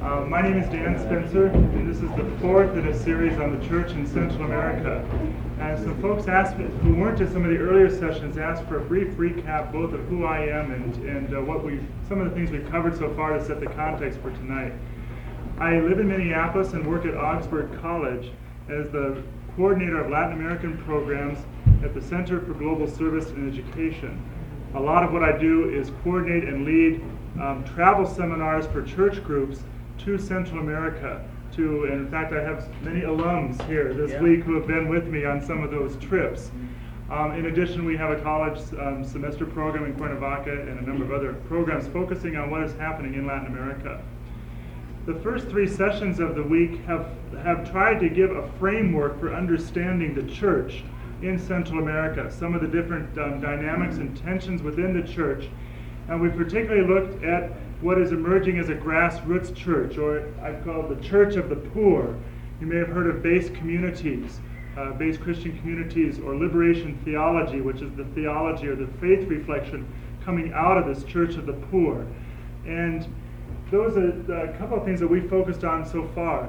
My name is Dan Spencer, and this is the fourth in a series on the church in Central America. And some folks asked me, who weren't at some of the earlier sessions, asked for a brief recap both of who I am and some of the things we've covered so far to set the context for tonight. I live in Minneapolis and work at Augsburg College as the coordinator of Latin American programs at the Center for Global Service and Education. A lot of what I do is coordinate and lead travel seminars for church groups to Central America. And in fact, I have many alums here this week who have been with me on some of those trips. In addition, we have a college semester program in Cuernavaca and a number of other programs focusing on what is happening in Latin America. The first three sessions of the week have tried to give a framework for understanding the church in Central America, some of the different dynamics and tensions within the church. And we particularly looked at what is emerging as a grassroots church, or I've called the church of the poor. You may have heard of base communities, base Christian communities, or liberation theology, which is the theology or the faith reflection coming out of this church of the poor. And those are a couple of things that we focused on so far.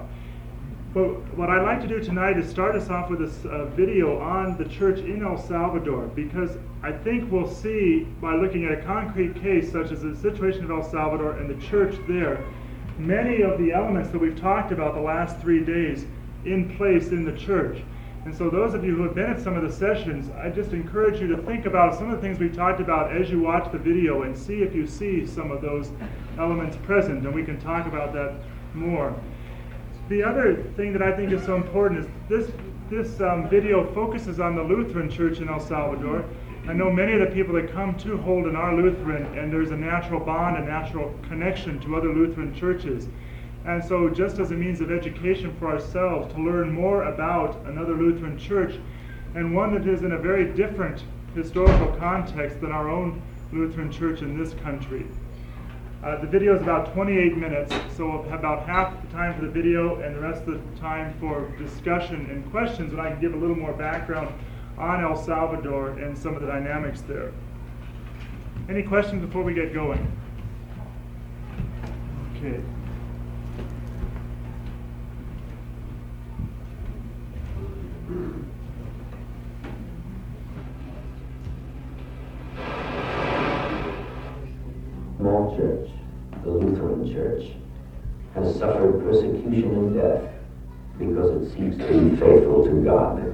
But what I'd like to do tonight is start us off with this video on the church in El Salvador, because I think we'll see by looking at a concrete case such as the situation of El Salvador and the church there, many of the elements that we've talked about the last 3 days in place in the church. And so those of you who have been at some of the sessions, I just encourage you to think about some of the things we've talked about as you watch the video and see if you see some of those elements present, and we can talk about that more. The other thing that I think is so important is this video focuses on the Lutheran Church in El Salvador. I know many of the people that come to Holden are Lutheran, and there's a natural bond, a natural connection to other Lutheran churches. And so just as a means of education for ourselves, to learn more about another Lutheran church, and one that is in a very different historical context than our own Lutheran church in this country. The video is about 28 minutes, so we'll have about half the time for the video and the rest of the time for discussion and questions, and I can give a little more background on El Salvador and some of the dynamics there. Any questions before we get going? Okay. Small church, the Lutheran Church, has suffered persecution and death because it seeks to be faithful to God.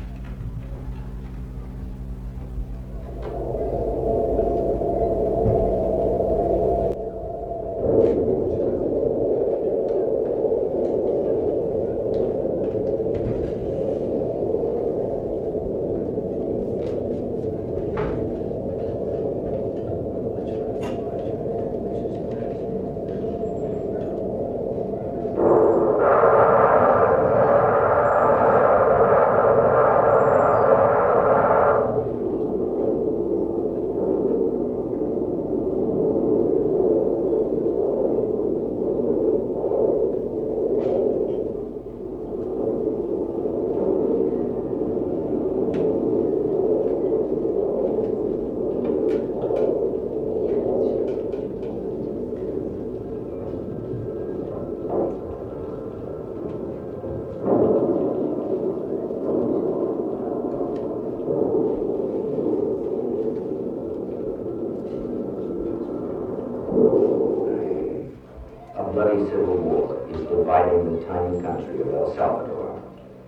Civil war is dividing the tiny country of El Salvador.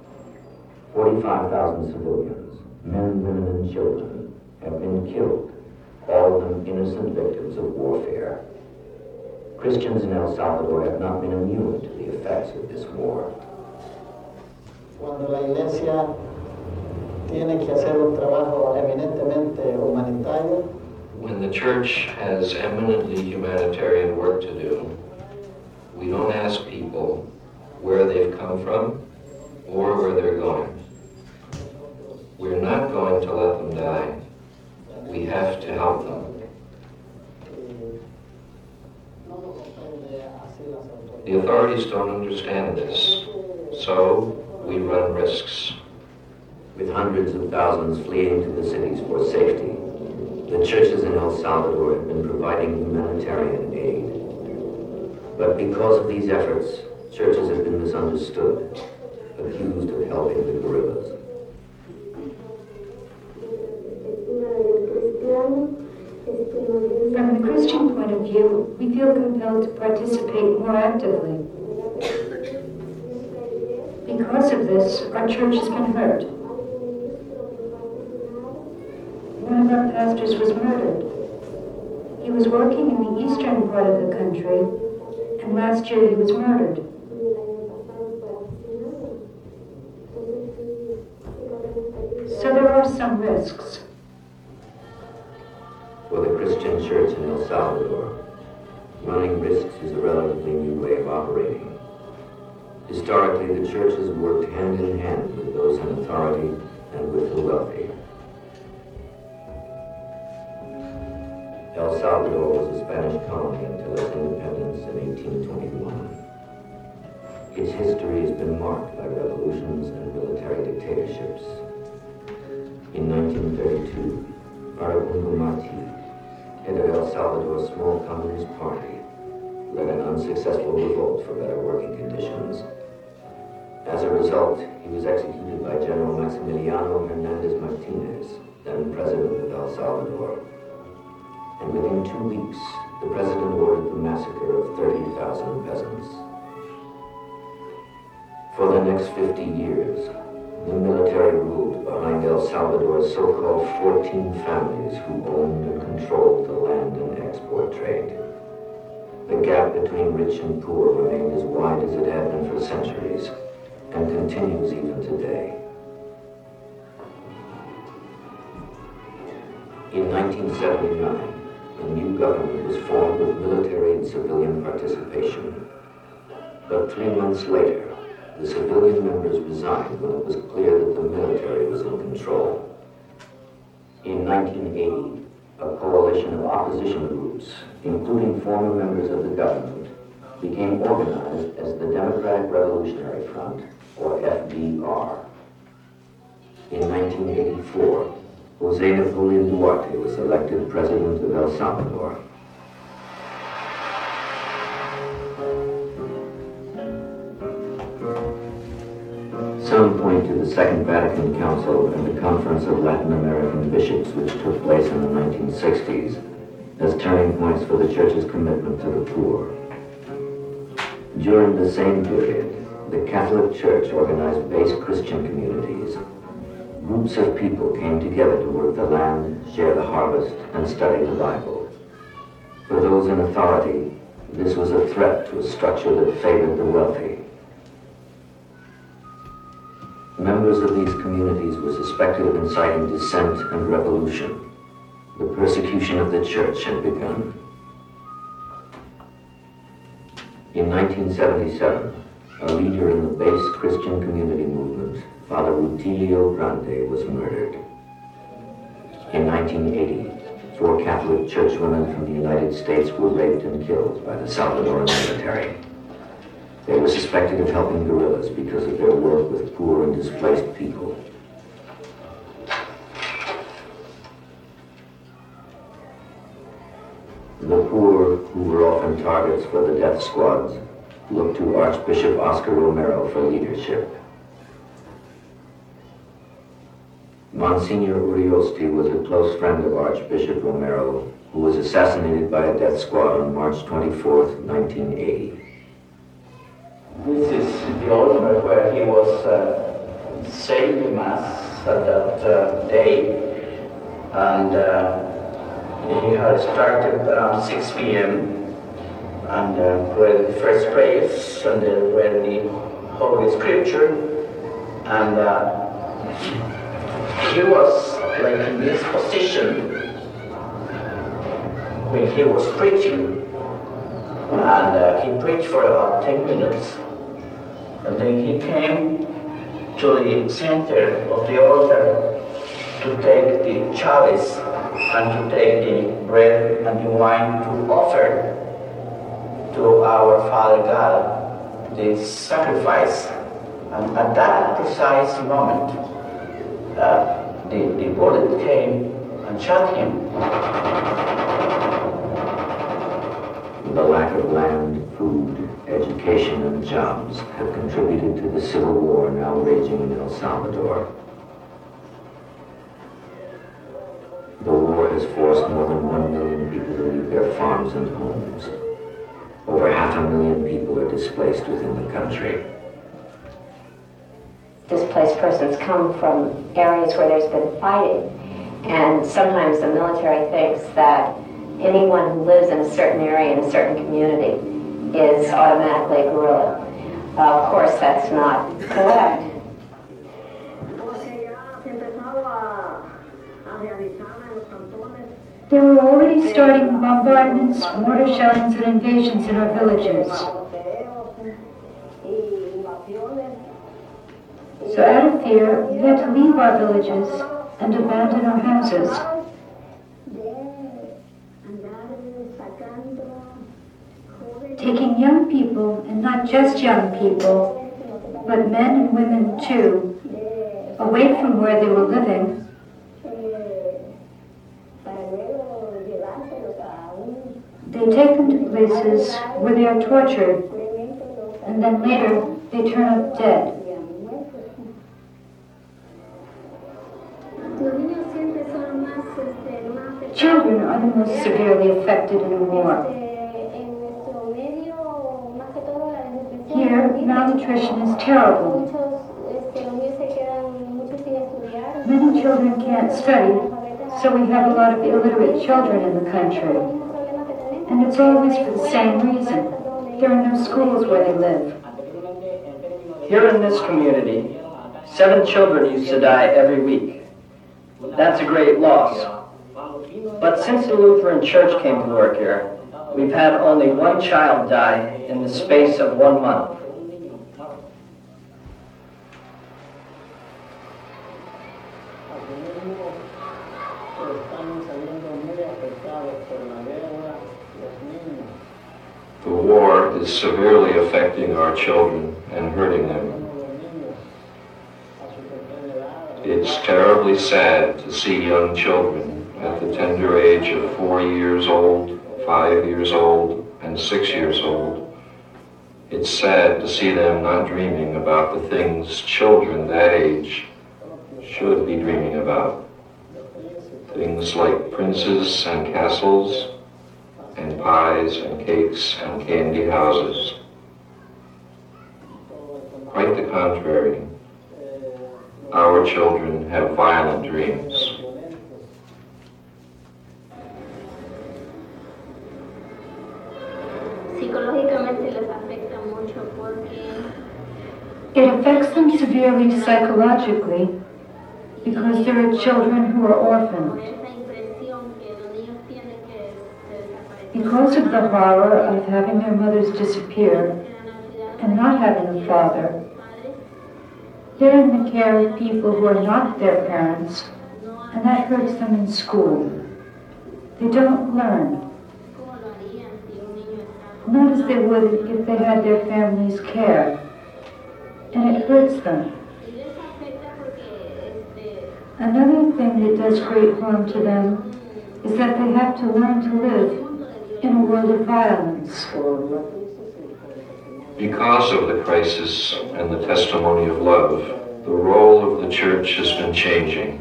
45,000 civilians, men, women, and children, have been killed, all of them innocent victims of warfare. Christians in El Salvador have not been immune to the effects of this war. Cuando la Iglesia tiene que hacer un trabajo eminentemente humanitario, when the church has eminently humanitarian work to do, we don't ask people where they've come from or where they're going. We're not going to let them die. We have to help them. The authorities don't understand this, so we run risks. With hundreds of thousands fleeing to the cities for safety, the churches in El Salvador have been providing humanitarian aid. But because of these efforts, churches have been misunderstood, accused of helping the guerrillas. From the Christian point of view, we feel compelled to participate more actively. Because of this, our church has been hurt. One of our pastors was murdered. He was working in the eastern part of the country, and last year he was murdered. So there are some risks. For the Christian church in El Salvador, running risks is a relatively new way of operating. Historically, the church has worked hand in hand with those in authority and with the wealthy. El Salvador was a Spanish colony until its independence in 1821. Its history has been marked by revolutions and military dictatorships. In 1932, Farabundo Martí, head of El Salvador's small Communist Party, led an unsuccessful revolt for better working conditions. As a result, he was executed by General Maximiliano Hernandez Martinez, then president of El Salvador. And within 2 weeks, the president ordered the massacre of 30,000 peasants. For the next 50 years, the military ruled behind El Salvador's so-called 14 families who owned and controlled the land and export trade. The gap between rich and poor remained as wide as it had been for centuries, and continues even today. In 1979, a new government was formed with military and civilian participation. But 3 months later, the civilian members resigned when it was clear that the military was in control. In 1980, a coalition of opposition groups, including former members of the government, became organized as the Democratic Revolutionary Front, or FDR. In 1984, José Napoleón Duarte was elected president of El Salvador. Some point to the Second Vatican Council and the Conference of Latin American Bishops, which took place in the 1960s, as turning points for the Church's commitment to the poor. During the same period, the Catholic Church organized base Christian communities. Groups of people came together to work the land, share the harvest, and study the Bible. For those in authority, this was a threat to a structure that favored the wealthy. Members of these communities were suspected of inciting dissent and revolution. The persecution of the church had begun. In 1977, a leader in the base Christian community movement, Father Rutilio Grande, was murdered. In 1980, 4 Catholic churchwomen from the United States were raped and killed by the Salvadoran military. They were suspected of helping guerrillas because of their work with poor and displaced people. The poor, who were often targets for the death squads, looked to Archbishop Oscar Romero for leadership. Monsignor Uriosti was a close friend of Archbishop Romero, who was assassinated by a death squad on March 24th, 1980. This is the altar where he was saying the Mass at that day, and he had started around 6 p.m. and read the first prayers and then read the Holy Scripture, and he was like in this position when he was preaching, and he preached for about 10 minutes. And then he came to the center of the altar to take the chalice and to take the bread and the wine to offer to our Father God the sacrifice. And at that precise moment, the bullet came and shot him. The lack of land, food, education, and jobs have contributed to the civil war now raging in El Salvador. The war has forced more than 1 million people to leave their farms and homes. Over 500,000 people are displaced within the country. Displaced persons come from areas where there's been fighting, and sometimes the military thinks that anyone who lives in a certain area in a certain community is automatically a guerrilla. Of course, that's not correct. They were already starting bombardments, mortar shellings, and invasions in our villages. So out of fear, we had to leave our villages and abandon our houses. Taking young people, and not just young people, but men and women too, away from where they were living, they take them to places where they are tortured, and then later they turn up dead. Children are the most severely affected in a war. Here, malnutrition is terrible. Many children can't study, so we have a lot of illiterate children in the country. And it's always for the same reason. There are no schools where they live. Here in this community, 7 children used to die every week. That's a great loss. But since the Lutheran Church came to work here, we've had only 1 child die in the space of 1 month. The war is severely affecting our children and hurting them. It's terribly sad to see young children at the tender age of 4 years old, 5 years old, and 6 years old. It's sad to see them not dreaming about the things children that age should be dreaming about. Things like princes and castles, and pies and cakes and candy houses. Quite the contrary. Our children have violent dreams. It affects them severely psychologically because there are children who are orphaned. Because of the horror of having their mothers disappear and not having a father, they're in the care of people who are not their parents, and that hurts them in school. They don't learn. Not as they would if they had their family's care, and it hurts them. Another thing that does great harm to them is that they have to learn to live in a world of violence. Because of the crisis and the testimony of love, the role of the church has been changing.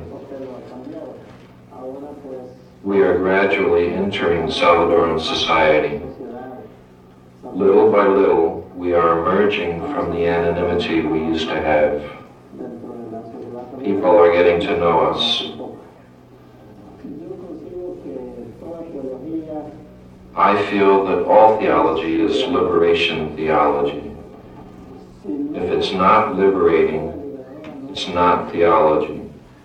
We are gradually entering Salvadoran society. Little by little, we are emerging from the anonymity we used to have. People are getting to know us. I feel that all theology is liberation theology. If it's not liberating, it's not theology.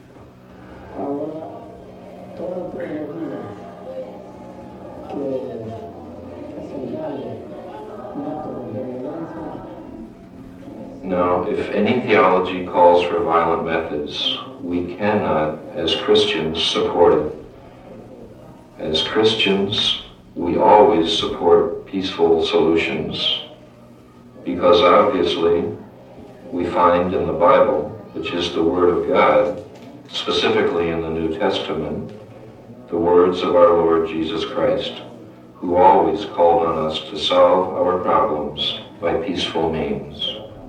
Now, if any theology calls for violent methods, we cannot, as Christians, support it. As Christians, we always support peaceful solutions, because obviously we find in the Bible, which is the Word of God, specifically in the New Testament, the words of our Lord Jesus Christ, who always called on us to solve our problems by peaceful means.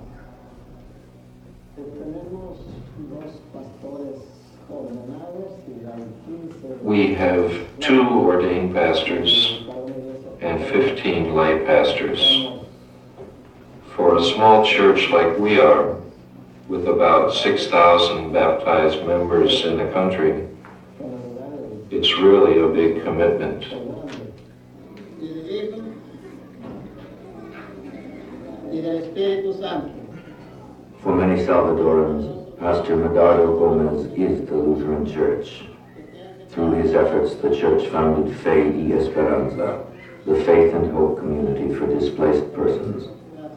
We have 2 ordained pastors and 15 lay pastors. For a small church like we are, with about 6,000 baptized members in the country, it's really a big commitment. For many Salvadorans, Pastor Medardo Gomez is the Lutheran Church. Through his efforts, the church founded Fe y Esperanza, the faith and hope community for displaced persons.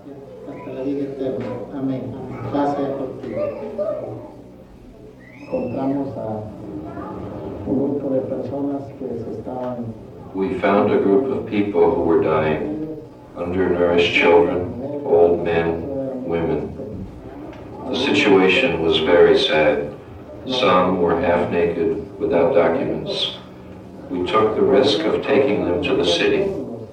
We found a group of people who were dying, undernourished children, old men, women. The situation was very sad. Some were half naked, without documents. We took the risk of taking them to the city.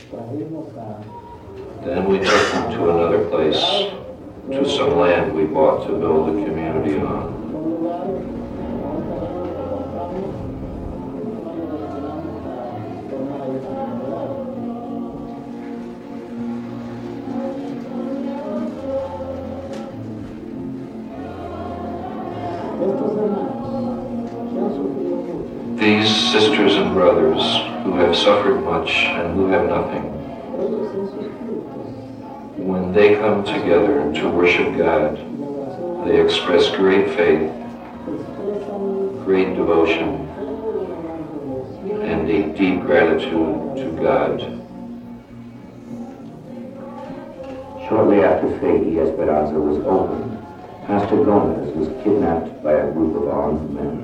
Then we took them to another place, to some land we bought to build a community on. These sisters and brothers who have suffered much and who have nothing, when they come together to worship God, they express great faith, great devotion, and a deep gratitude to God. Shortly after Fe y Esperanza was opened, Pastor Gomez was kidnapped by a group of armed men.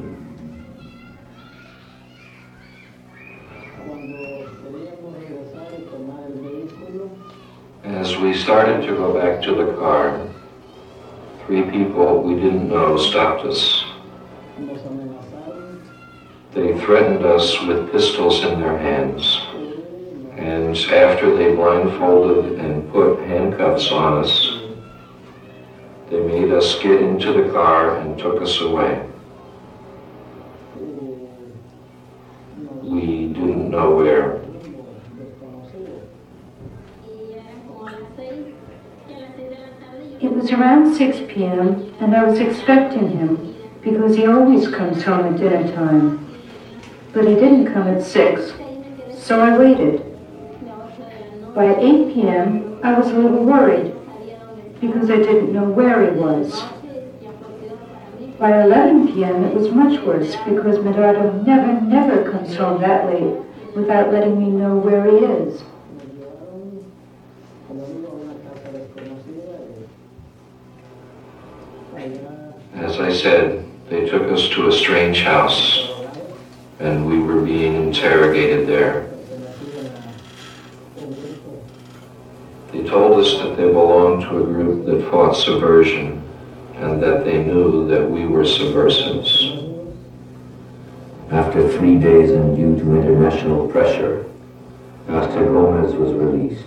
As we started to go back to the car, 3 people we didn't know stopped us. They threatened us with pistols in their hands, and after they blindfolded and put handcuffs on us, they made us get into the car and took us away. We didn't know where. It was around 6 p.m. and I was expecting him because he always comes home at dinner time. But he didn't come at 6, so I waited. By 8 p.m. I was a little worried because I didn't know where he was. By 11 p.m. it was much worse because Medardo never comes home that late without letting me know where he is. As I said, they took us to a strange house, and we were being interrogated there. They told us that they belonged to a group that fought subversion, and that they knew that we were subversives. After 3 days and due to international pressure, Pastor Gomez was released.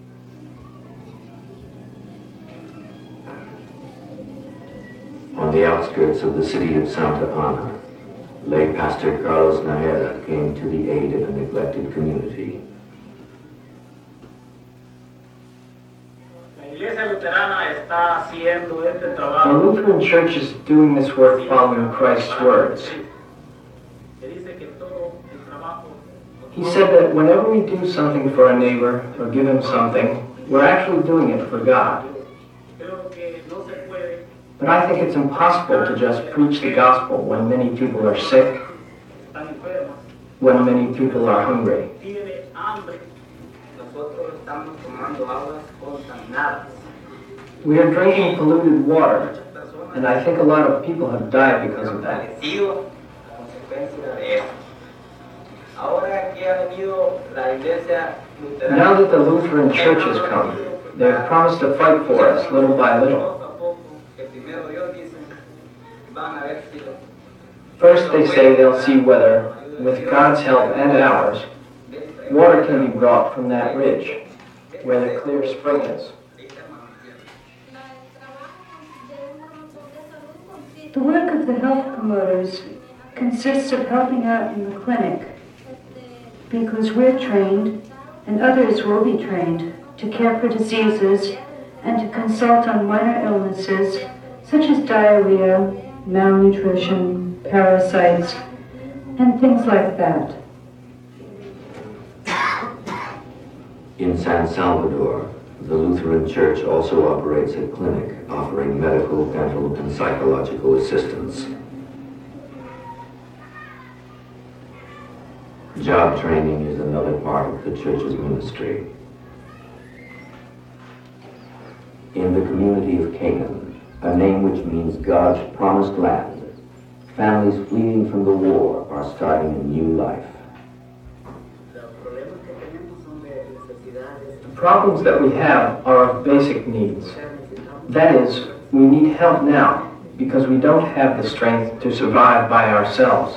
On the outskirts of the city of Santa Ana, lay Pastor Carlos Najera came to the aid of a neglected community. The Lutheran Church is doing this work following Christ's words. He said that whenever we do something for a neighbor or give him something, we're actually doing it for God. But I think it's impossible to just preach the gospel when many people are sick, when many people are hungry. We are drinking polluted water, and I think a lot of people have died because of that. Now that the Lutheran Church has come, they have promised to fight for us little by little. First, they say they'll see whether, with God's help and ours, Water can be brought from that ridge, where the clear spring is. The work of the health promoters consists of helping out in the clinic because we're trained, and others will be trained, to care for diseases and to consult on minor illnesses such as diarrhea, malnutrition, parasites, and things like that. In San Salvador, the Lutheran Church also operates a clinic offering medical, dental, and psychological assistance. Job training is another part of the church's ministry. In the community of Canaan, a name which means God's promised land, families fleeing from the war are starting a new life. The problems that we have are of basic needs. That is, we need help now because we don't have the strength to survive by ourselves.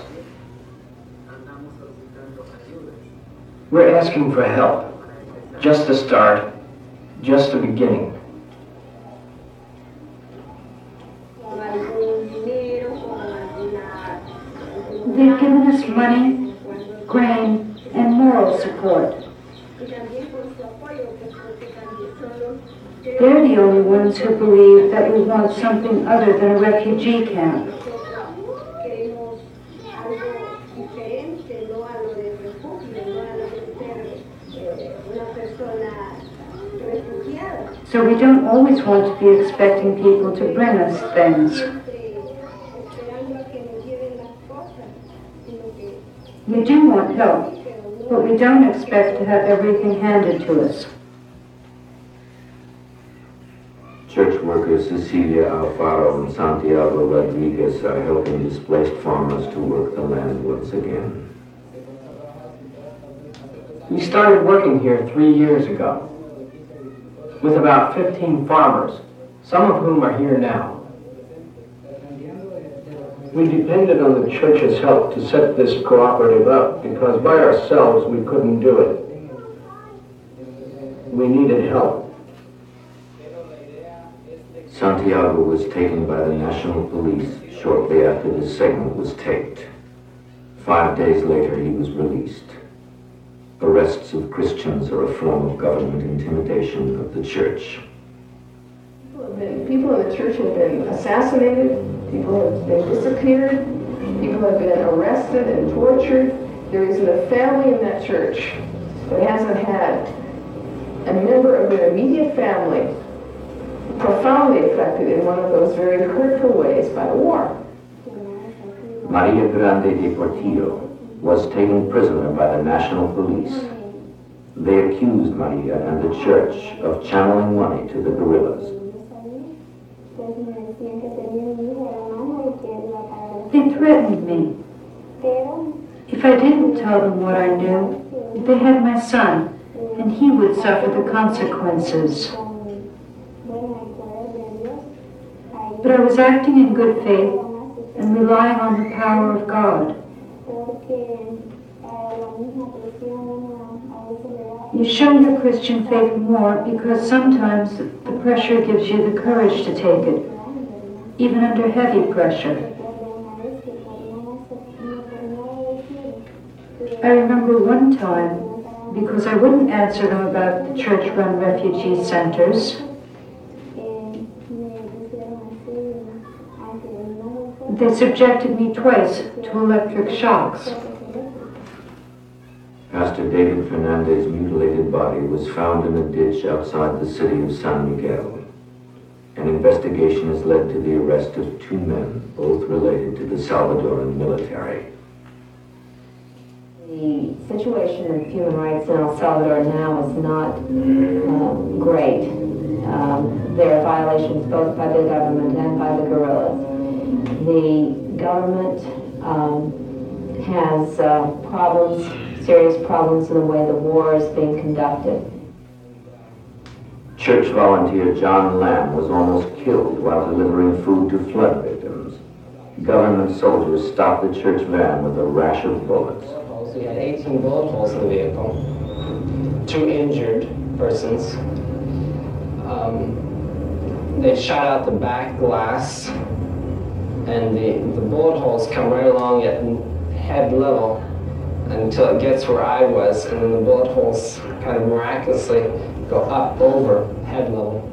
We're asking for help, just a start, just a beginning. They've given us money, grain, and moral support. They're the only ones who believe that we want something other than a refugee camp. So we don't always want to be expecting people to bring us things. We do want help, but we don't expect to have everything handed to us. Church workers Cecilia Alfaro and Santiago Rodriguez are helping displaced farmers to work the land once again. We started working here 3 years ago with about 15 farmers, some of whom are here now. We depended on the church's help to set this cooperative up because by ourselves we couldn't do it. We needed help. Santiago was taken by the National Police shortly after this segment was taped. 5 days later, he was released. Arrests of Christians are a form of government intimidation of the church. People in the church have been assassinated, people have been disappeared, people have been arrested and tortured. There isn't a family in that church that hasn't had a member of their immediate family profoundly affected in one of those very hurtful ways by the war. Maria Grande de Portillo was taken prisoner by the National Police. They accused Maria and the church of channeling money to the guerrillas. They threatened me. If I didn't tell them what I knew, they had my son, and he would suffer the consequences. But I was acting in good faith and relying on the power of God. You show your Christian faith more because sometimes the pressure gives you the courage to take it, even under heavy pressure. I remember one time, because I wouldn't answer them about the church-run refugee centers, they subjected me twice to electric shocks. Pastor David Fernandez's mutilated body was found in a ditch outside the city of San Miguel. An investigation has led to the arrest of 2 men, both related to the Salvadoran military. The situation of human rights in El Salvador now is not great. There are violations both by the government and by the guerrillas. The government has serious problems in the way the war is being conducted. Church volunteer John Lamb was almost killed while delivering food to flood victims. Government soldiers stopped the church van with a rash of bullets. holes. We had 18 bullet holes in the vehicle, 2 injured persons. They shot out the back glass, and the bullet holes come right along at head level until it gets where I was, and then the bullet holes kind of miraculously go up over head level.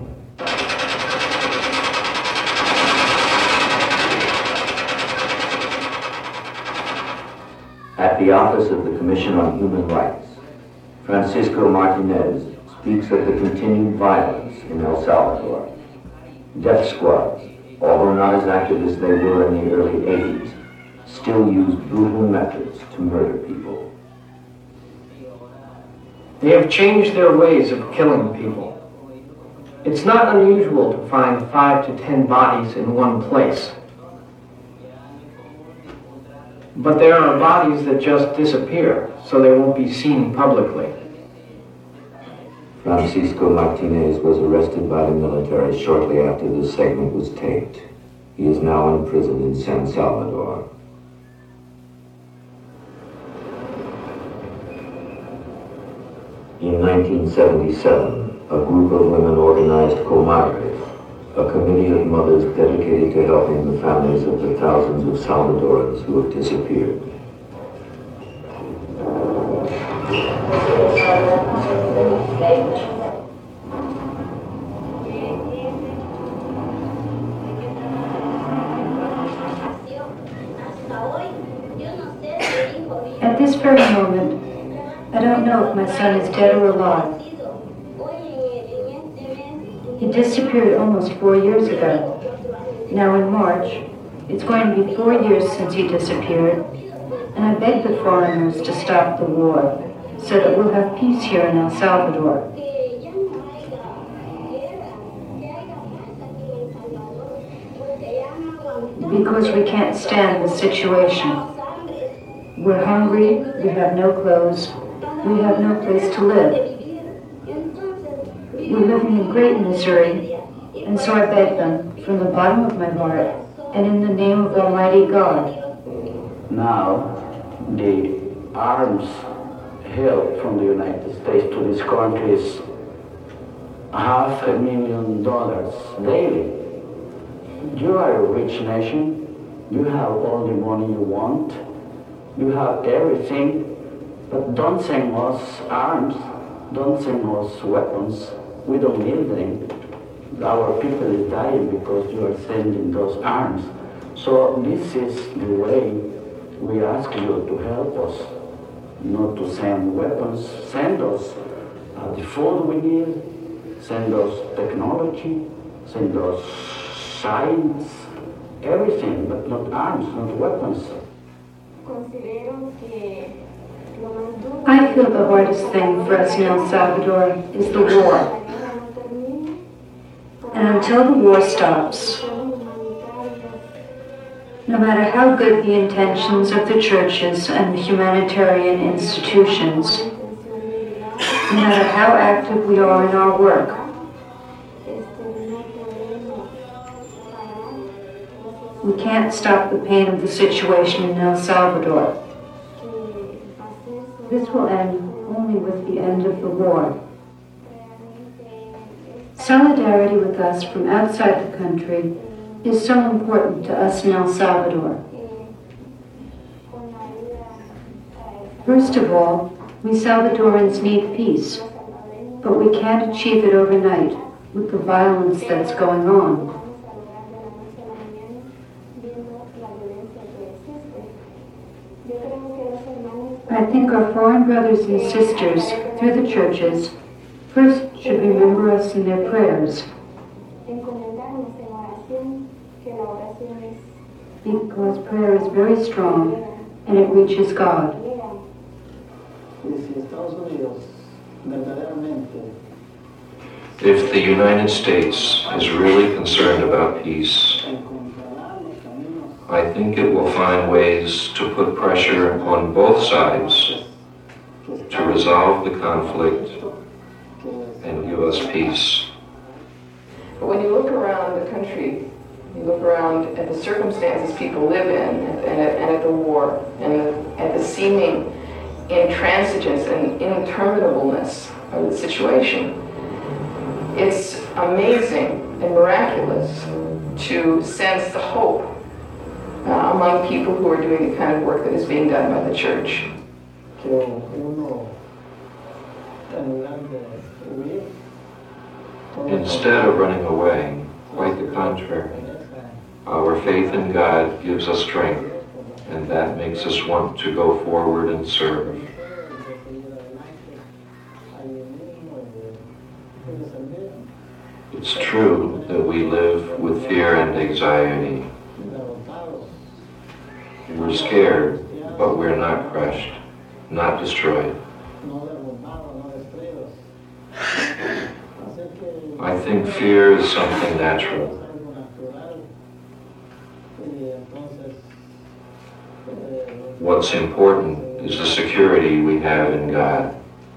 At the Office of the Commission on Human Rights, Francisco Martinez speaks of the continued violence in El Salvador. Death squads, although not as active as they were in the early 80s, still use brutal methods to murder people. They have changed their ways of killing people. It's not unusual to find 5 to 10 bodies in one place. But there are bodies that just disappear, so they won't be seen publicly. Francisco Martinez was arrested by the military shortly after this segment was taped. He is now in prison in San Salvador. In 1977, a group of women organized Comadres, a committee of mothers dedicated to helping the families of the thousands of Salvadorans who have disappeared. At this very moment, I don't know if my son is dead or alive. He disappeared almost 4 years ago. Now in March, it's going to be 4 years since he disappeared, and I beg the foreigners to stop the war so that we'll have peace here in El Salvador. Because we can't stand the situation. We're hungry, we have no clothes, we have no place to live. We're living in great misery, and so I beg them, from the bottom of my heart, and in the name of Almighty God. Now, the arms help from the United States to this country is $500,000 daily. You are a rich nation, you have all the money you want, you have everything, but don't send us arms, don't send us weapons. We don't need them. Our people is dying because you are sending those arms. So this is the way we ask you to help us, not to send weapons. Send us the food we need, send us technology, send us science, everything, but not arms, not weapons. I feel the hardest thing for us in El Salvador is the war. And until the war stops, no matter how good the intentions of the churches and the humanitarian institutions, no matter how active we are in our work, we can't stop the pain of the situation in El Salvador. This will end only with the end of the war. Solidarity with us from outside the country is so important to us in El Salvador. First of all, we Salvadorans need peace, but we can't achieve it overnight with the violence that's going on. I think our foreign brothers and sisters, through the churches, first should remember us in their prayers. Because prayer is very strong and it reaches God. If the United States is really concerned about peace, I think it will find ways to put pressure on both sides to resolve the conflict and give us peace. But when you look around the country, you look around at the circumstances people live in, and at the war, and at the seeming intransigence and interminableness of the situation. It's amazing and miraculous to sense the hope among people who are doing the kind of work that is being done by the church. Instead of running away, quite the contrary. Our faith in God gives us strength, and that makes us want to go forward and serve. It's true that we live with fear and anxiety. We're scared, but we're not crushed, not destroyed. I think fear is something natural. What's important is the security we have in God.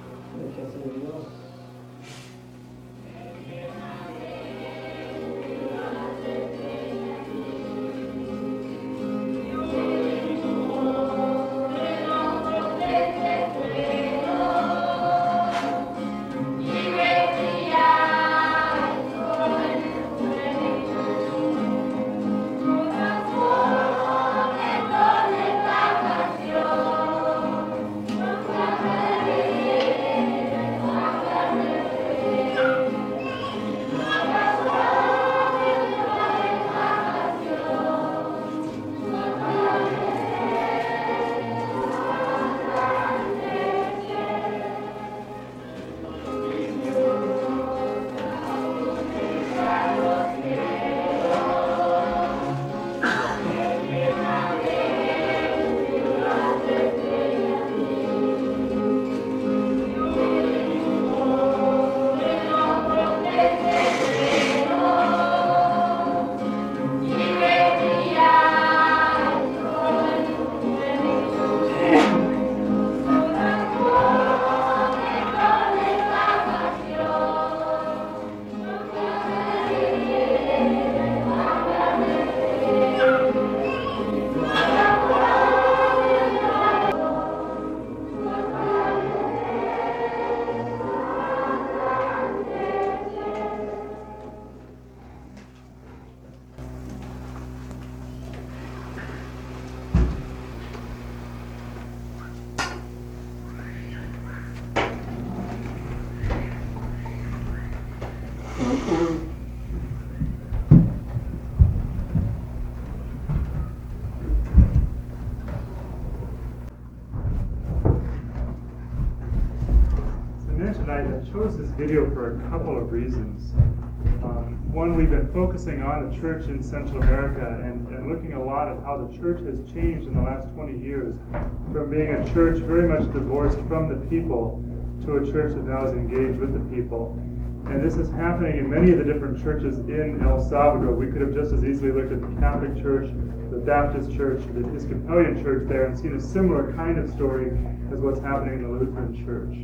I chose this video for a couple of reasons. One, we've been focusing on the church in Central America and looking a lot at how the church has changed in the last 20 years from being a church very much divorced from the people to a church that now is engaged with the people. And this is happening in many of the different churches in El Salvador. We could have just as easily looked at the Catholic Church, the Baptist Church, the Episcopalian Church there and seen a similar kind of story as what's happening in the Lutheran Church.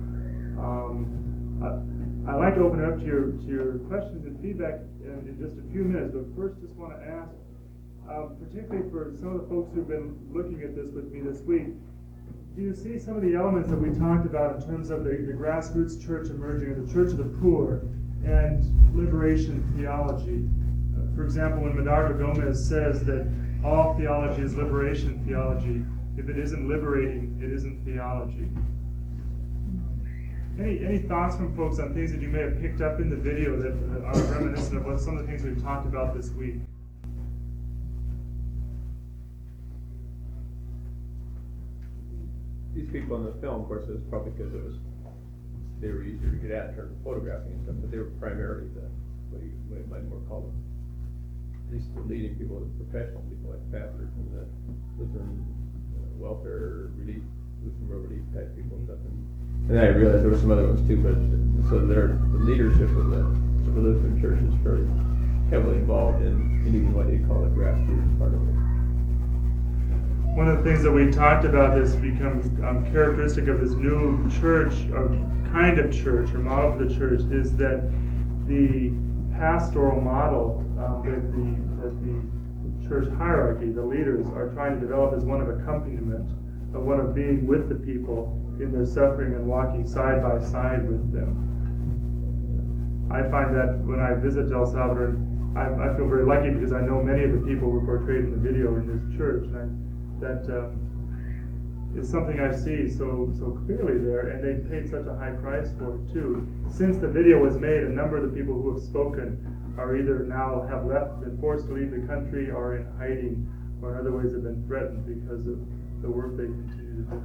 I'd like to open it up to your questions and feedback in just a few minutes, but first just want to ask, particularly for some of the folks who've been looking at this with me this week, do you see some of the elements that we talked about in terms of the grassroots church emerging, the church of the poor, and liberation theology? For example, when Medardo Gomez says that all theology is liberation theology, if it isn't liberating, it isn't theology. Any thoughts from folks on things that you may have picked up in the video that are reminiscent of what some of the things we've talked about this week? These people in the film, of course, it was probably because they were easier to get at in terms of photographing and stuff, but they were primarily what you might more call them, at least the leading people, the professional people like pastors and the Lutheran welfare relief, Lutheran world relief type people and stuff. And I realized there were some other ones too, but so the leadership of the Lutheran Church is very heavily involved in even what they call the grassroots part of it. One of the things that we talked about that's become characteristic of this new church, or kind of church, or model for the church, is that the pastoral model that the church hierarchy, the leaders, are trying to develop is one of accompaniment, one of being with the people in their suffering and walking side by side with them. I find that when I visit El Salvador, I feel very lucky because I know many of the people who were portrayed in the video in this church, and that is something I see so clearly there, and they paid such a high price for it too. Since the video was made, a number of the people who have spoken are either now have been forced to leave the country, or in hiding, or in other ways have been threatened because of the work they continue to do.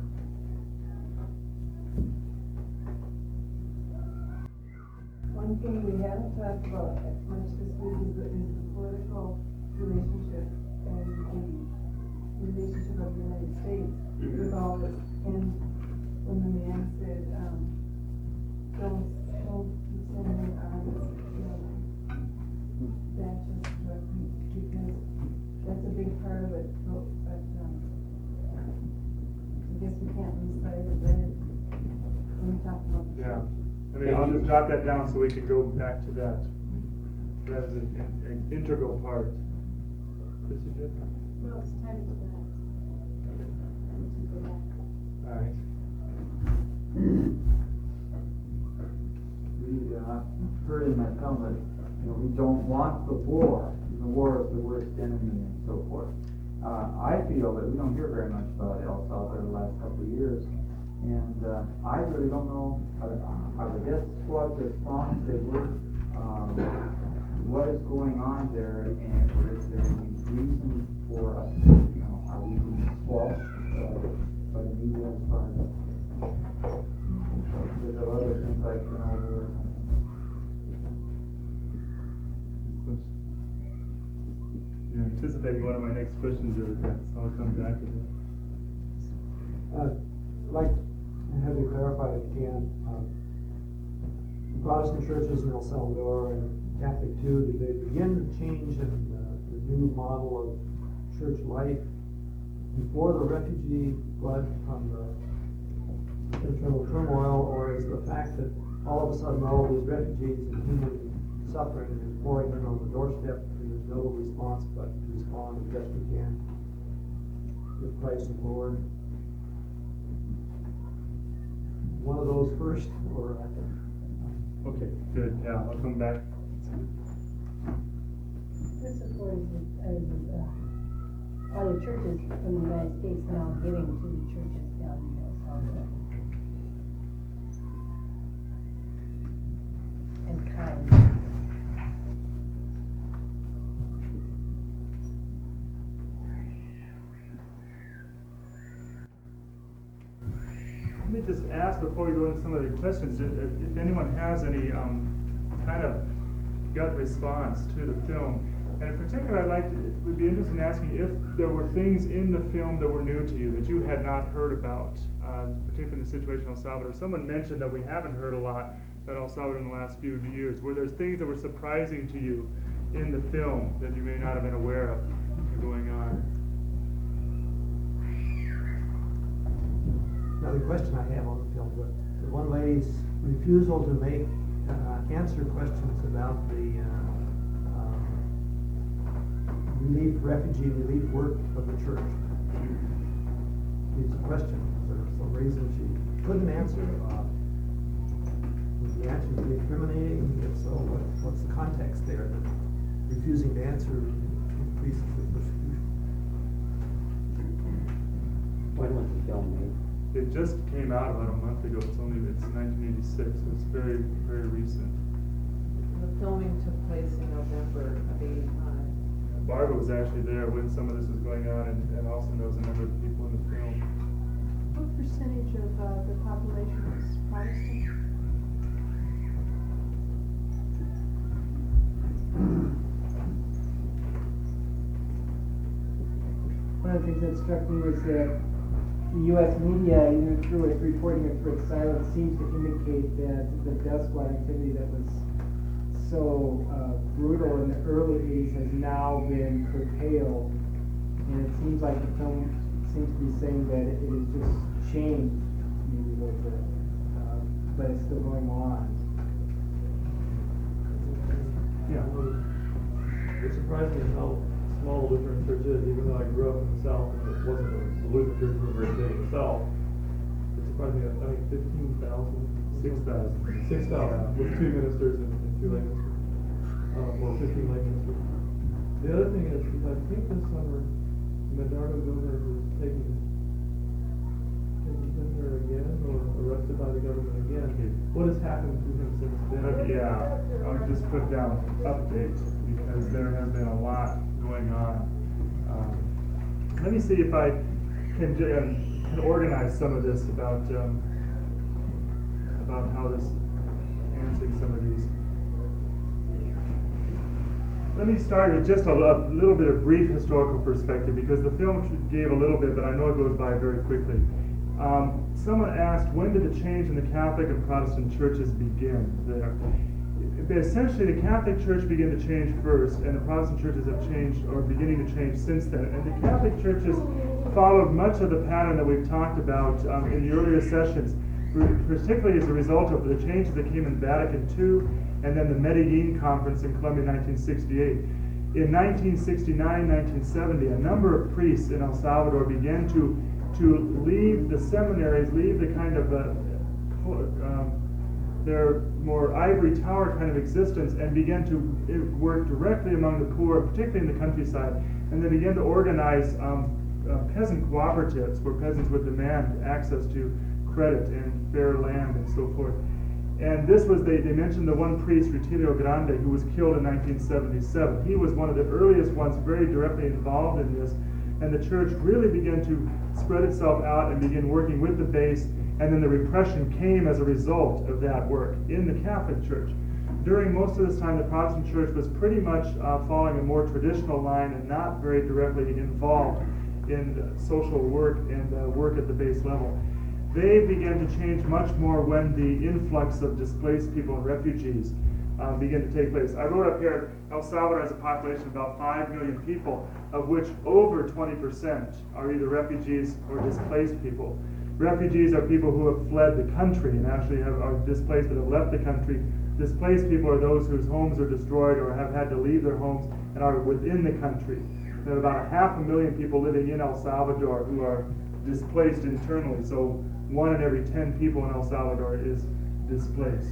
One thing we haven't talked about much this week is the political relationship and the relationship of the United States with all this. And when the man said, don't keep sending arms, that just struck me, because that's a big part of it. But I guess we can't lose sight of that when we talk about the Yeah. I mean, I'll just jot that down so we can go back to that. That is an integral part. Chrissy, good? Well, it's time to go back. All right. We heard in that film that we don't want the war. The war is the worst enemy and so forth. I feel that we don't hear very much about El Salvador the last couple of years. And I really don't know, are the death squads as strong as they were? What is going on there, and or is there any reason for us, are we being squashed by the media as far as there are other things like Chernobyl or something? You're anticipating one of my next questions there, so I'll come back to that. I'd like to have you clarify if you can. Protestant churches in El Salvador and Catholic too, did they begin to change in the new model of church life before the refugee flood from the internal turmoil, or is the fact that all of a sudden all of these refugees and human suffering is pouring in on the doorstep and there's no response but to respond as best we can with Christ the Lord? One of those first, or okay, good. Yeah, I'll come back. This support is all the churches from the United States now giving to the churches down in El Salvador. And kind. Let me just ask before we go into some of the questions, if anyone has any kind of gut response to the film. And in particular, it would be interesting asking if there were things in the film that were new to you, that you had not heard about, particularly in the situation in El Salvador. Someone mentioned that we haven't heard a lot about El Salvador in the last few years. Were there things that were surprising to you in the film that you may not have been aware of going on? Now the question I have on the film, the one lady's refusal to answer questions about the refugee relief work of the church. It's a question. Is there some reason she couldn't answer? Was the answer be incriminating? If so, what's the context there that refusing to answer increases the persecution? When was the film made? It just came out about a month ago. It's 1986, so it's very, very recent. The filming took place in November of '85. Barbara was actually there when some of this was going on, and also knows a number of the people in the film. What percentage of the population was Protestant? One of the things that struck me was that the U.S. media, either through its reporting or through its silence, seems to indicate that the death squad activity that was so brutal in the early 80s has now been curtailed. And it seems like the film seems to be saying that it has just changed maybe a little bit, but it's still going on. Yeah, it's surprising how small Lutheran church is, even though I grew up in the South and it wasn't, the Lutheran church was very big in the South. It surprised me, I think 15,000. 6,000 with 2 ministers and 2 lay ministers, or 15 lay ministers. The other thing is I think this summer, Medardo Gomez is taken prisoner again or arrested by the government again. What has happened to him since then? Yeah, I'll just put down updates because there has been a lot going on. Let me see if I can organize some of this about how this answering some of these. Let me start with just a little bit of brief historical perspective because the film gave a little bit, but I know it goes by very quickly. Someone asked, when did the change in the Catholic and Protestant churches begin there? Essentially, the Catholic Church began to change first, and the Protestant churches have changed, or beginning to change since then. And the Catholic churches followed much of the pattern that we've talked about in the earlier sessions, particularly as a result of the changes that came in Vatican II, and then the Medellin Conference in Colombia in 1968. In 1969, 1970, a number of priests in El Salvador began to leave the seminaries, leave the kind of their more ivory tower kind of existence, and began to work directly among the poor, particularly in the countryside. And they began to organize peasant cooperatives where peasants would demand access to credit and fair land and so forth. And this was, they mentioned the one priest, Rutilio Grande, who was killed in 1977. He was one of the earliest ones very directly involved in this. And the church really began to spread itself out and begin working with the base, and then the repression came as a result of that work in the Catholic Church. During most of this time, the Protestant Church was pretty much following a more traditional line and not very directly involved in social work and work at the base level. They began to change much more when the influx of displaced people and refugees began to take place. I wrote up here, El Salvador has a population of about 5 million people, of which over 20% are either refugees or displaced people. Refugees are people who have fled the country and actually are displaced but have left the country. Displaced people are those whose homes are destroyed or have had to leave their homes and are within the country. There are about 500,000 people living in El Salvador who are displaced internally. So 1 in every 10 people in El Salvador is displaced.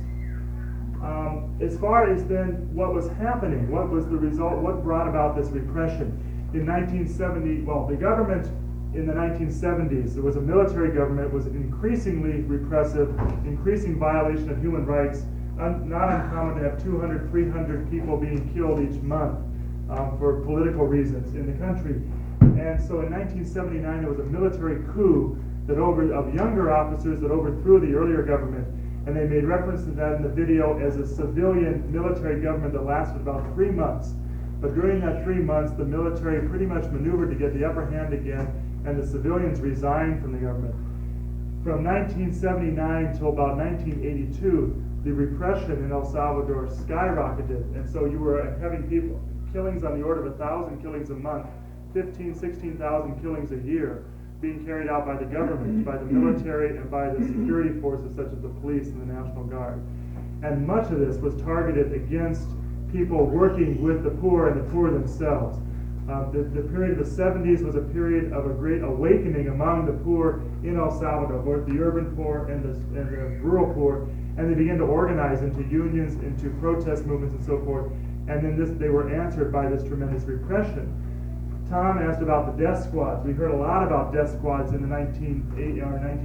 As far as then what was happening, what was the result, what brought about this repression? In 1970, well, the government in the 1970s, there was a military government, was increasingly repressive, increasing violation of human rights, not uncommon to have 200, 300 people being killed each month for political reasons in the country. And so in 1979, there was a military coup of younger officers that overthrew the earlier government. And they made reference to that in the video as a civilian military government that lasted about 3 months. But during that 3 months, the military pretty much maneuvered to get the upper hand again, and the civilians resigned from the government. From 1979 till about 1982, the repression in El Salvador skyrocketed. And so you were having killings on the order of 1,000 killings a month, 15,000, 16,000 killings a year, being carried out by the government, by the military, and by the security forces such as the police and the National Guard. And much of this was targeted against people working with the poor and the poor themselves. The period of the 70s was a period of a great awakening among the poor in El Salvador, both the urban poor and the rural poor, and they began to organize into unions, into protest movements and so forth. And then they were answered by this tremendous repression. Tom asked about the death squads. We heard a lot about death squads in the 1980,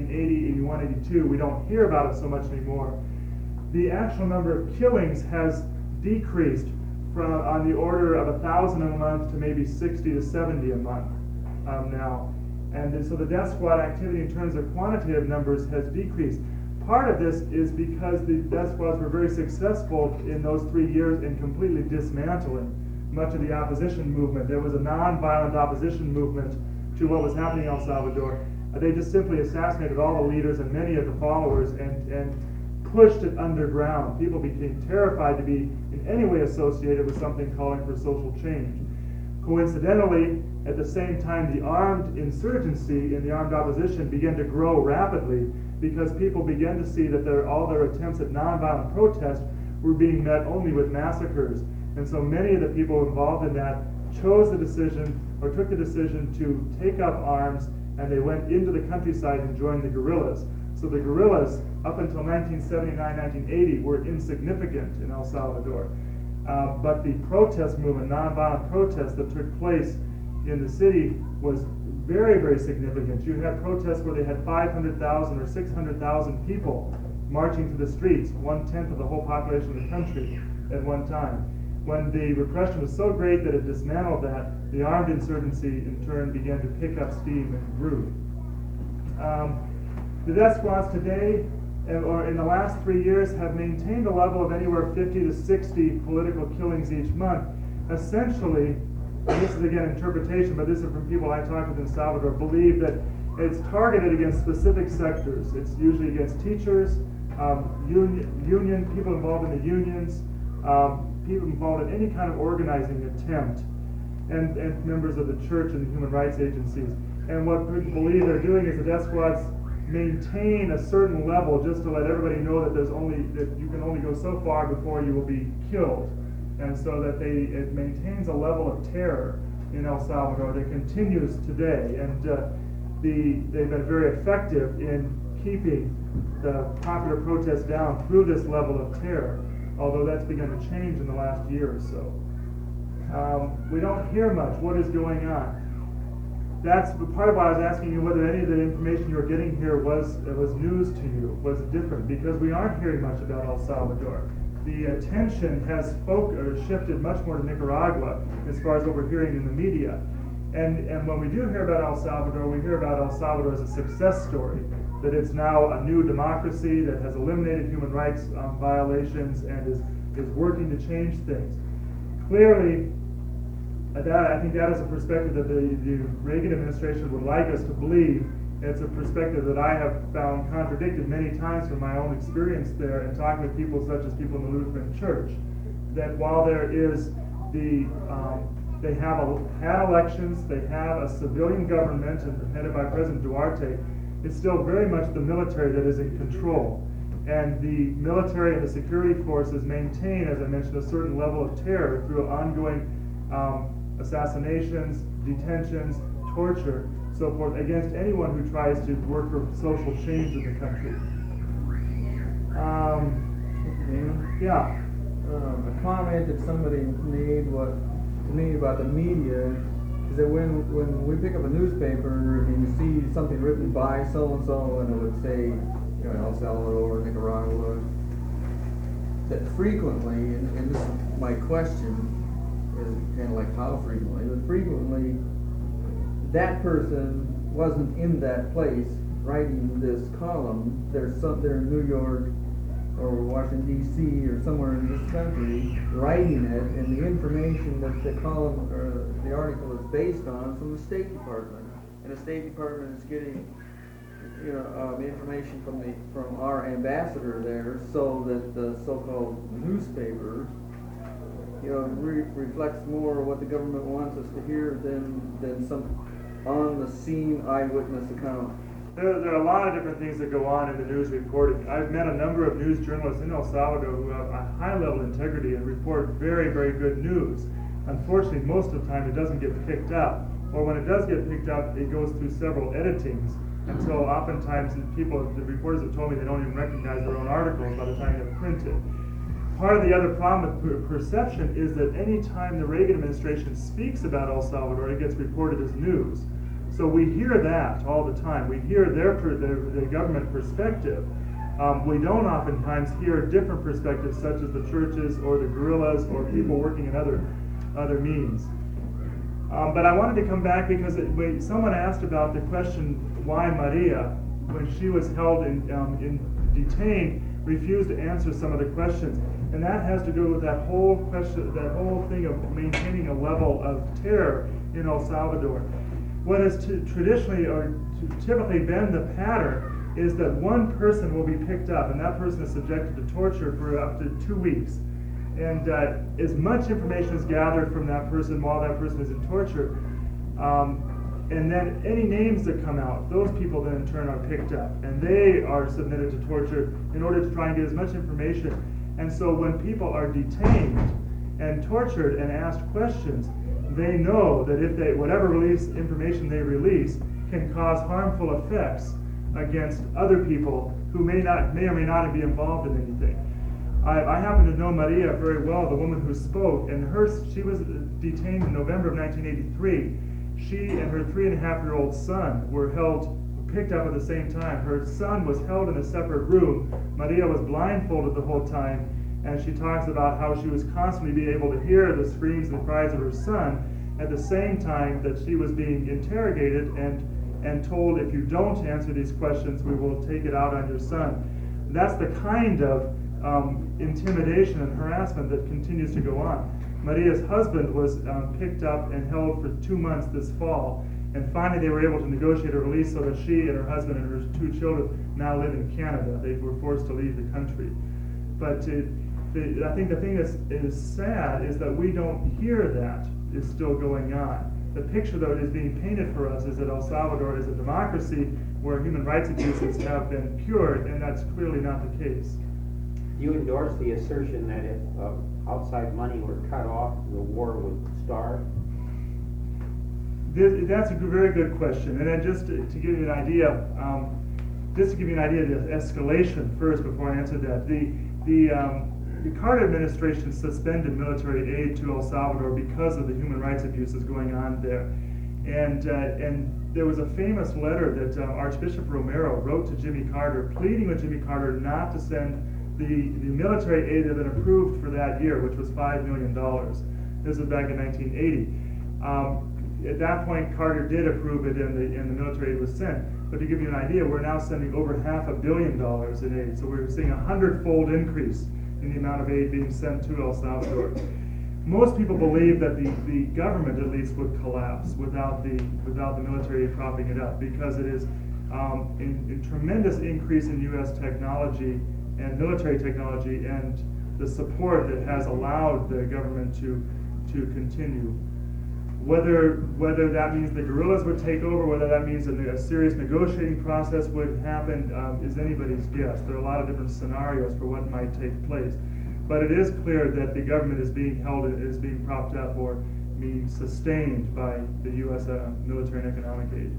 81, 82. We don't hear about it so much anymore. The actual number of killings has decreased from on the order of 1,000 a month to maybe 60 to 70 a month now. And so the death squad activity in terms of quantitative numbers has decreased. Part of this is because the death squads were very successful in those 3 years in completely dismantling much of the opposition movement. There was a non-violent opposition movement to what was happening in El Salvador. They just simply assassinated all the leaders and many of the followers and pushed it underground. People became terrified to be in any way associated with something calling for social change. Coincidentally, at the same time, the armed insurgency and the armed opposition began to grow rapidly because people began to see that all their attempts at nonviolent protest were being met only with massacres. And so many of the people involved in that chose the decision, or took the decision to take up arms, and they went into the countryside and joined the guerrillas. So the guerrillas, up until 1979, 1980, were insignificant in El Salvador. But the protest movement, nonviolent protest that took place in the city was very, very significant. You had protests where they had 500,000 or 600,000 people marching to the streets, 1/10 of the whole population of the country at one time. When the repression was so great that it dismantled that, the armed insurgency in turn began to pick up steam and grew. The death squads today, or in the last 3 years, have maintained a level of anywhere 50 to 60 political killings each month. Essentially, and this is again interpretation, but this is from people I talked with in Salvador, believe that it's targeted against specific sectors. It's usually against teachers, union people involved in the unions, people involved in any kind of organizing attempt, and members of the church and the human rights agencies. And what people believe they're doing is the death squads maintain a certain level just to let everybody know that you can only go so far before you will be killed. And so that it maintains a level of terror in El Salvador that continues today. And they've been very effective in keeping the popular protests down through this level of terror, although that's begun to change in the last year or so. We don't hear much. What is going on? That's part of why I was asking you whether any of the information you were getting here was news to you, was different, because we aren't hearing much about El Salvador. The attention has shifted much more to Nicaragua as far as what we're hearing in the media. And when we do hear about El Salvador, we hear about El Salvador as a success story, that it's now a new democracy that has eliminated human rights violations and is working to change things. Clearly, I think that is a perspective that the Reagan administration would like us to believe. It's a perspective that I have found contradicted many times from my own experience there and talking with people such as people in the Lutheran Church, that while there is they have had elections, they have a civilian government and headed by President Duarte, it's still very much the military that is in control. And the military and the security forces maintain, as I mentioned, a certain level of terror through ongoing assassinations, detentions, torture, so forth, against anyone who tries to work for social change in the country. Yeah. A comment that somebody made to me about the media is that when we pick up a newspaper and you see something written by so-and-so and it would say, El Salvador, Nicaragua, that frequently, and this is my question, is kind of like how frequently, but frequently that person wasn't in that place writing this column. They're in New York or Washington D.C. or somewhere in this country writing it, and the information that the column or the article is based on from the State Department, and the State Department is getting information from our ambassador there, so that the so-called newspaper reflects more what the government wants us to hear than some on-the-scene eyewitness account. There are a lot of different things that go on in the news reporting. I've met a number of news journalists in El Salvador who have a high level of integrity and report very, very good news. Unfortunately, most of the time it doesn't get picked up. Or when it does get picked up, it goes through several editings until oftentimes the reporters have told me they don't even recognize their own articles by the time they're printed. Part of the other problem with perception is that any time the Reagan administration speaks about El Salvador, it gets reported as news. So we hear that all the time. We hear the government perspective. We don't oftentimes hear different perspectives, such as the churches or the guerrillas or people working in other means. But I wanted to come back because someone asked about the question why Maria, when she was held detained, refused to answer some of the questions. And that has to do with that whole thing of maintaining a level of terror in El Salvador. What has traditionally or typically been the pattern is that one person will be picked up, and that person is subjected to torture for up to 2 weeks. And as much information is gathered from that person while that person is in torture, and then any names that come out, those people then in turn are picked up, and they are submitted to torture in order to try and get as much information. And so when people are detained and tortured and asked questions, they know that if they, whatever information they release can cause harmful effects against other people who may or may not be involved in anything. I happen to know Maria very well, the woman who spoke, and she was detained in November of 1983. She and her 3.5-year-old son were picked up at the same time. Her son was held in a separate room. Maria was blindfolded the whole time, and she talks about how she was constantly being able to hear the screams and cries of her son at the same time that she was being interrogated and told, if you don't answer these questions, we will take it out on your son. That's the kind of intimidation and harassment that continues to go on. Maria's husband was picked up and held for 2 months this fall, and finally they were able to negotiate a release so that she and her husband and her 2 children now live in Canada. They were forced to leave the country. But I think the thing that is sad is that we don't hear that is still going on. The picture that is being painted for us is that El Salvador is a democracy where human rights abuses have been cured, and that's clearly not the case. Do you endorse the assertion that if outside money were cut off, the war would start? That's a very good question. And then just to give you an idea, of the escalation first before I answer that. The Carter administration suspended military aid to El Salvador because of the human rights abuses going on there. And there was a famous letter that Archbishop Romero wrote to Jimmy Carter, pleading with Jimmy Carter not to send the military aid that had been approved for that year, which was $5 million. This was back in 1980. At that point, Carter did approve it, and the military aid was sent. But to give you an idea, we're now sending over $500 million in aid. So we're seeing a 100-fold increase in the amount of aid being sent to El Salvador. Most people believe that the government at least would collapse without the military aid propping it up, because it is in tremendous increase in U.S. technology and military technology, and the support that has allowed the government to continue. Whether that means the guerrillas would take over, whether that means a serious negotiating process would happen, is anybody's guess. There are a lot of different scenarios for what might take place. But it is clear that the government is being propped up or being sustained by the U.S. military and economic aid.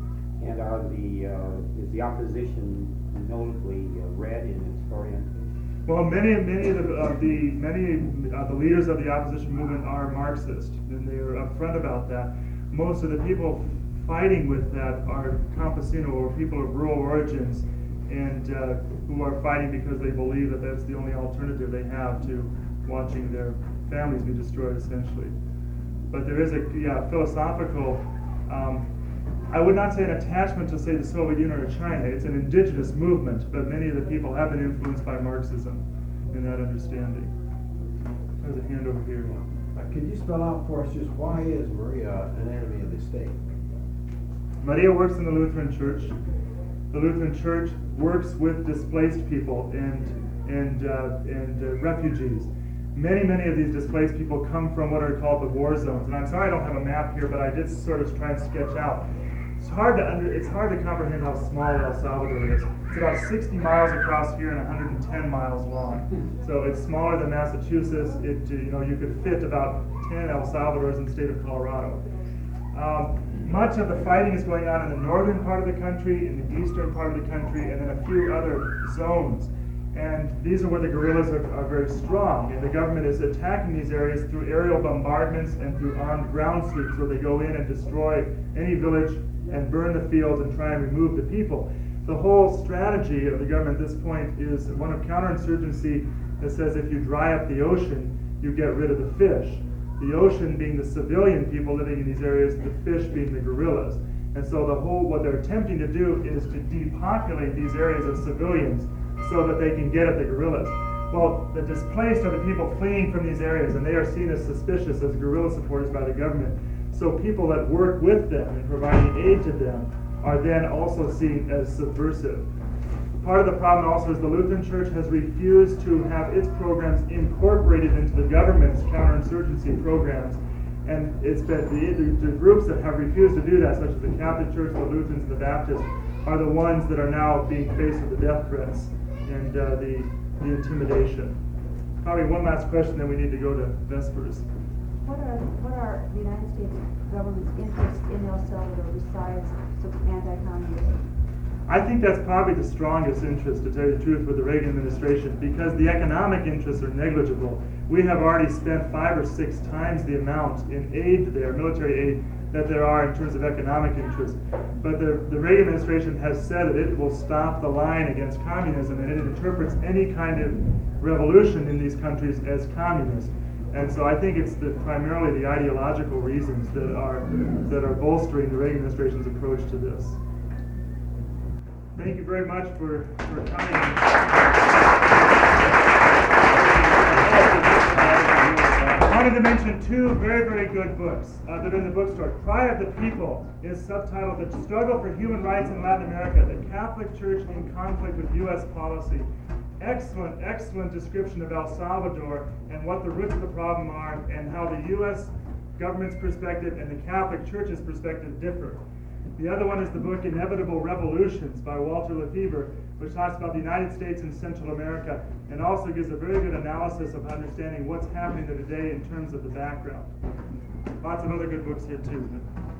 And is the opposition notably red in its orientation? Well, many of the leaders of the opposition movement are Marxist, and they are upfront about that. Most of the people fighting with that are campesino, or people of rural origins, and who are fighting because they believe that that's the only alternative they have to watching their families be destroyed, essentially. But there is a philosophical, I would not say an attachment to, say, the Soviet Union or China. It's an indigenous movement, but many of the people have been influenced by Marxism in that understanding. There's a hand over here. Could you spell out for us just why is Maria an enemy of the state? Maria works in the Lutheran Church. The Lutheran Church works with displaced people and refugees. Many of these displaced people come from what are called the war zones. And I'm sorry I don't have a map here, but I did sort of try and sketch out. It's hard to comprehend how small El Salvador is. It's about 60 miles across here and 110 miles long. So it's smaller than Massachusetts. You could fit about 10 El Salvadors in the state of Colorado. Much of the fighting is going on in the northern part of the country, in the eastern part of the country, and then a few other zones. And these are where the guerrillas are very strong, and the government is attacking these areas through aerial bombardments and through armed ground sweeps, where they go in and destroy any village and burn the fields and try and remove the people. The whole strategy of the government at this point is one of counterinsurgency that says if you dry up the ocean, you get rid of the fish. The ocean being the civilian people living in these areas, the fish being the guerrillas. And so what they're attempting to do is to depopulate these areas of civilians so that they can get at the guerrillas. Well, the displaced are the people fleeing from these areas, and they are seen as suspicious as guerrilla supporters by the government. So people that work with them and providing aid to them are then also seen as subversive. Part of the problem also is the Lutheran Church has refused to have its programs incorporated into the government's counterinsurgency programs. And it's been the groups that have refused to do that, such as the Catholic Church, the Lutherans, and the Baptists, are the ones that are now being faced with the death threats and the intimidation. Probably one last question, then we need to go to Vespers. What are the United States government's interests in El Salvador besides some anti-communism? I think that's probably the strongest interest, to tell you the truth, with the Reagan administration, because the economic interests are negligible. We have already spent 5 or 6 times the amount in aid there, military aid, that there are in terms of economic interest. But the Reagan administration has said that it will stop the line against communism, and it interprets any kind of revolution in these countries as communist. And so I think it's primarily the ideological reasons that are bolstering the Reagan administration's approach to this. Thank you very much for coming. I wanted to mention 2 very, very good books that are in the bookstore. Cry of the People is subtitled The Struggle for Human Rights in Latin America, the Catholic Church in Conflict with U.S. Policy. Excellent, excellent description of El Salvador and what the roots of the problem are and how the U.S. government's perspective and the Catholic Church's perspective differ. The other one is the book Inevitable Revolutions by Walter Lefebvre, which talks about the United States and Central America and also gives a very good analysis of understanding what's happening there today in terms of the background. Lots of other good books here too.